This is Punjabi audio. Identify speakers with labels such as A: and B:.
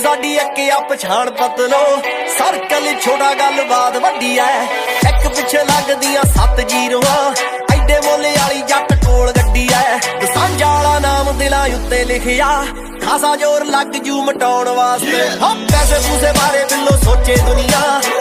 A: ਸਾਡੀ ਇੱਕ ਆ ਪਛਾਣ ਪਤਲੋ ਸਰਕਲ ਛੋਟਾ ਗੱਲਬਾਤ ਵੱਡੀ ਐ ਇੱਕ ਪਿੱਛੇ ਲੱਗਦੀਆਂ 7 ਜ਼ੀਰੋਆਂ ਐਡੇ ਮੋਲੇ ਵਾਲੀ ਜੱਟ ਕੋਲ ਗੱਡੀ ਐ ਦਸਾਂਝਾ ਵਾਲਾ ਨਾਮ ਦਿਲਾਂ ਉੱਤੇ ਲਿਖਿਆ ਖਾਸਾ ਜ਼ੋਰ ਲੱਗ ਜੂ ਮਟਾਉਣ ਵਾਸਤੇ ਹੋ ਪੈਸੇ ਪੂਸੇ ਬਾਰੇ ਬਿੱਲੋ ਸੋਚੇ ਦੁਨੀਆ